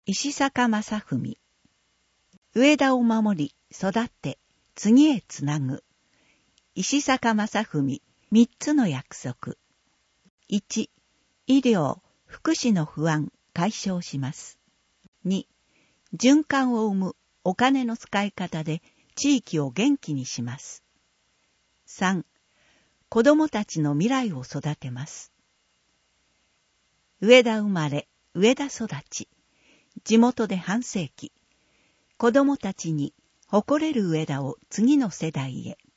石坂正文。上田を守り、育て、次へつなぐ。石坂正文、3つの約束。1、医療、福祉の不安、解消します。2、循環を生むお金の使い方で地域を元気にします。3、子供たちの未来を育てます。上田生まれ、上田育ち。地元で半世紀。子供たちに誇れる上田を次の世代へ。